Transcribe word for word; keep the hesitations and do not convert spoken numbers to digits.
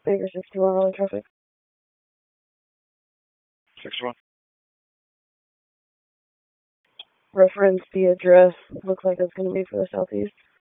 Baker sixty-one, rolling traffic. sixty-one. Reference the address. Looks like it's going to be for the southeast.